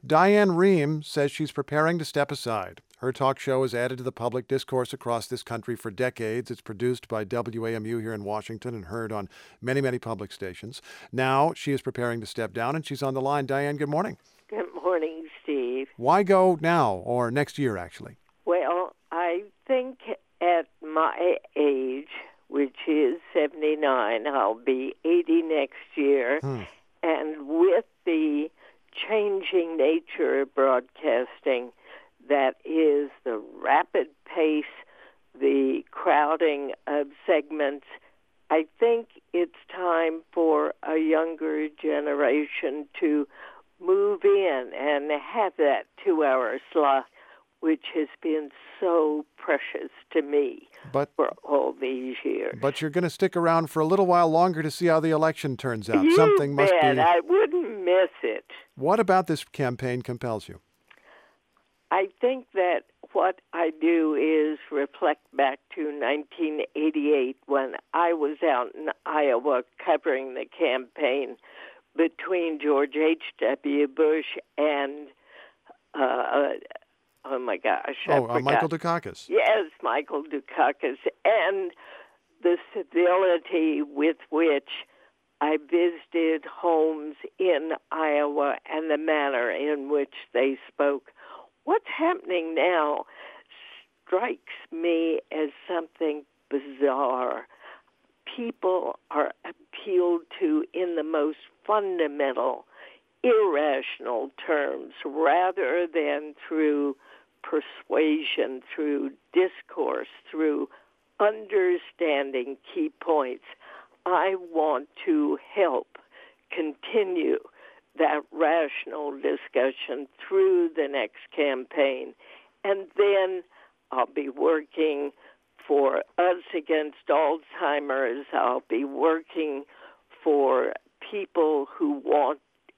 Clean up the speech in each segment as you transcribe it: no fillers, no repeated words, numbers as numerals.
Diane Rehm says she's preparing to step aside. Her talk show is added to the public discourse across this country for decades. It's produced by WAMU here in Washington and heard on many, many public stations. Now she is preparing to step down, and she's on the line. Diane, good morning. Good morning, Steve. Why go now, or next year, actually? Well, I think at my age, which is 79, I'll be 80 next year, and with the changing nature of broadcasting, that is the rapid pace, the crowding of segments, I think it's time for a younger generation to move in and have that 2-hour slot, which has been so precious to me for all these years. But you're going to stick around for a little while longer to see how the election turns out. Something must be. I wouldn't miss it. What about this campaign compels you? I think that what I do is reflect back to 1988 when I was out in Iowa covering the campaign between George H.W. Bush and, Michael Dukakis. Yes, Michael Dukakis. And the civility with which I visited homes in Iowa and the manner in which they spoke. What's happening now strikes me as something bizarre. People are appealed to in the most fundamental, irrational terms rather than through persuasion, through discourse, through understanding key points. I want to help continue that rational discussion through the next campaign. And then I'll be working for Us Against Alzheimer's. I'll be working for people who want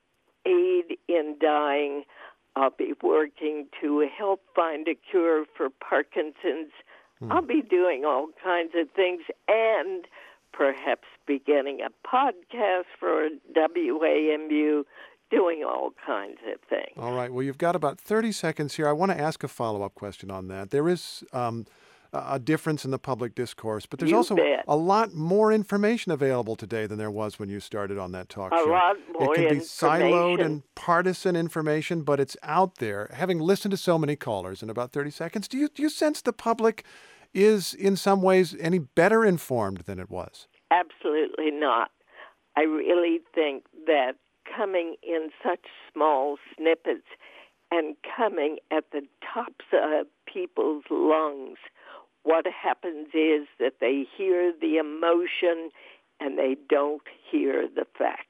aid in dying. I'll be working to help find a cure for Parkinson's. I'll be doing all kinds of things and perhaps beginning a podcast for WAMU, doing all kinds of things. All right. Well, you've got about 30 seconds here. I want to ask a follow-up question on that. There is a difference in the public discourse, but there's also a lot more information available today than there was when you started on that talk show. A lot more information. It can be siloed and partisan information, but it's out there. Having listened to so many callers in about 30 seconds, do you sense the public is in some ways any better informed than it was? Absolutely not. I really think that coming in such small snippets and coming at the tops of people's lungs, what happens is that they hear the emotion and they don't hear the facts.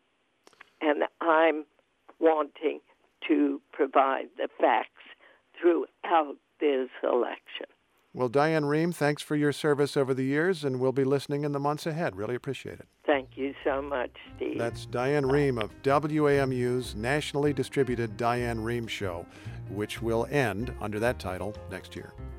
And I'm wanting to provide the facts throughout this election. Well, Diane Rehm, thanks for your service over the years, and we'll be listening in the months ahead. Really appreciate it. Thank you so much, Steve. That's Diane Rehm of WAMU's nationally distributed Diane Rehm Show, which will end under that title next year.